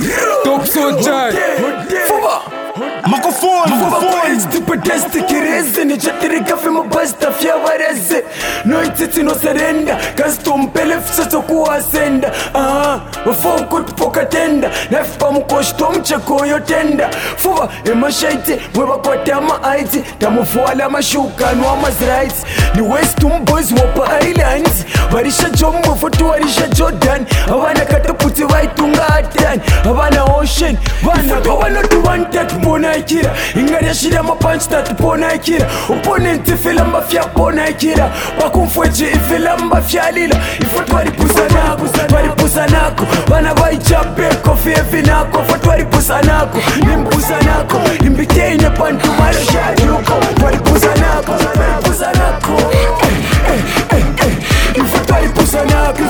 Top Soldier Microphone Stupidest kireze ni chatirika fimo basta fya wareze No ititi no surrender Custom pelef soto kuwasenda Wafoko tupoka tenda Nefa mkoshto mchako yotenda Fuba emashaiti Mweba kwa tama aiti Tamufuala mashuka nwa mazraiti Ni Westum boys wapa islands Warisha jombo foto warisha Jordan Awana kataputi waitunga atan Awana ocean Wana tu wanted pona ikira Ingari ya shida mapunch tatu pona ikira Opponent filamba fya pona ikira Wakumfweji ifilamba fya lila Ifo twaripusa nako Wana waichape kofi evi nako Ifo twaripusa nako Nimpusa nako Imbiteine pantu malo shaduko Twaripusa nako Ifo twaripusa nako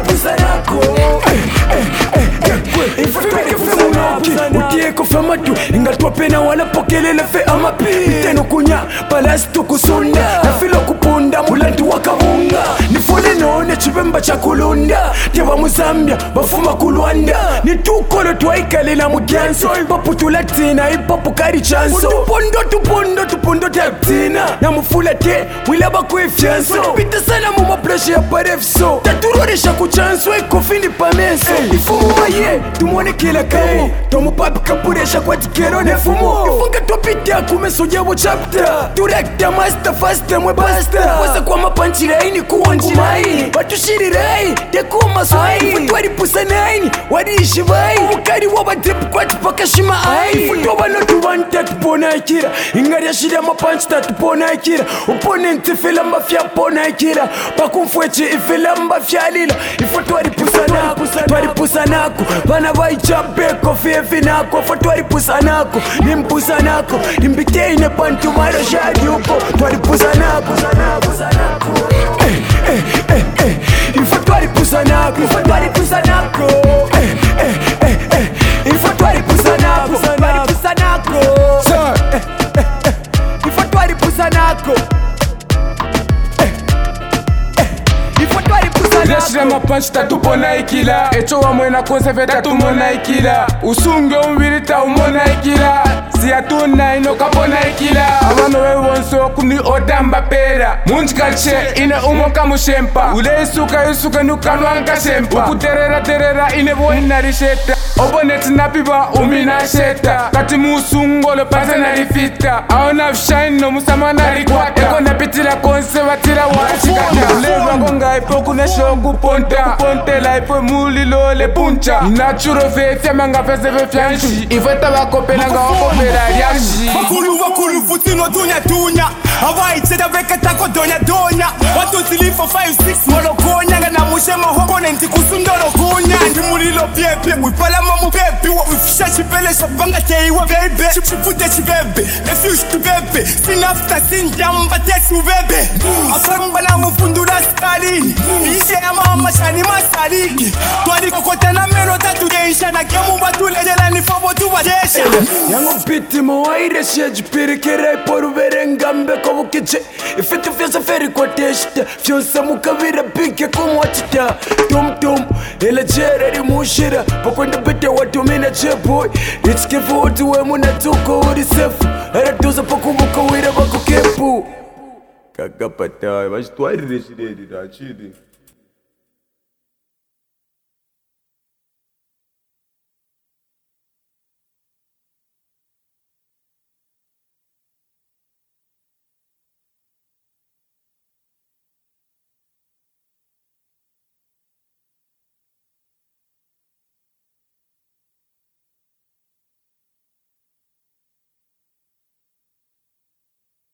Utieko famatu Ingatwa pena wana pokelele fe amapi Iteno kunya palasto kusunda Na filo kupunda mulantu wakabunga Nifole none chibemba chakulunda Tewa muzambia bafuma kulwanda Nitukolo tuwaikalela mudianso Papu latina ipapu kari chanso Tupondo taptina Na mufula te wilaba kwe fianso Pita sana muma preshe ya parefso Taturoresha kuchanso Ekofini pameso Ifumu maye tumone kila kamo Tomu papi kapuresha kwa tikero nefumo Ifunga topitia kumesojebo chapter Director master faster mwe basta Wasa kwa mapanchi raini kuwanji laini Watushiri rai Teku maswai Futwari pusa naini Wadi ishivai Ukari waba dripu kwa tipaka shima ai Futwa wanotu wanta tupona ikira Ingari ya shiri ya mapanchi tatupona ikira Opponent filamba fya pona ikira Pakumfwechi ifilamba fya lila Ifutwari pusa nako Vana waichape kofi evi nako Ifo twaripusa nako Nimpusa nako Imbiteine pantu malo shaduko Twaripusa nako Ifo twaripusa nako Ifo twaripusa nako Ifo twaripusa nako Reshira mapunch tatu pona ikila Echo wa mwena konsefe tatu mona ikila Usunge umbirita umona ikila Siyatuna inoka pona ikila Amano we wonso kuni odamba pera Munch kalche ine umoka mushempa Ule isuka nukanwanka shempa Ukuterera ine buena risheta Obonet napiba umina sheta Kati musungolo pase na rifita Aona fshine no musama na rikwata Eko napitila konse watila wachikata Uleva konga ipoku ne shogu Ponte la ifwe muli lole puncha Inachuro fefya manga fese fefyanshi Ifweta wakopela nga wakopela rianshi Wakulu futino tunya Hawaii cheda veka tako donya Watu zilifo 5-6 molokonya Ngana mushema hoko nenti kusundoro konya Ndimulilo piepe Wipala mamu pepe Wifisha chipele shabanga teiwa bebe Chipute chibebe Refuse kibebe Sinafta sinjamba tesu bebe Afamba na mufundura skalini Ishe ya mama shani masaliki Twari kokotana meno tatu deisha Na kemu batulejela nifabo tuwadesha Yango piti mawaire shejipiri kere Poru vere ngambe kovu kiche Ifetu fyasa feri kwa teshta Fyonsa mukavira pike kumwachita Tum Ile chere di mushira Pakwenda bete watu mina chepoy Ichikifu watu we muna tuko uri sefu Eratuza pakumuka wira bako kepu Kakapata, mas tu aí, deixa ele,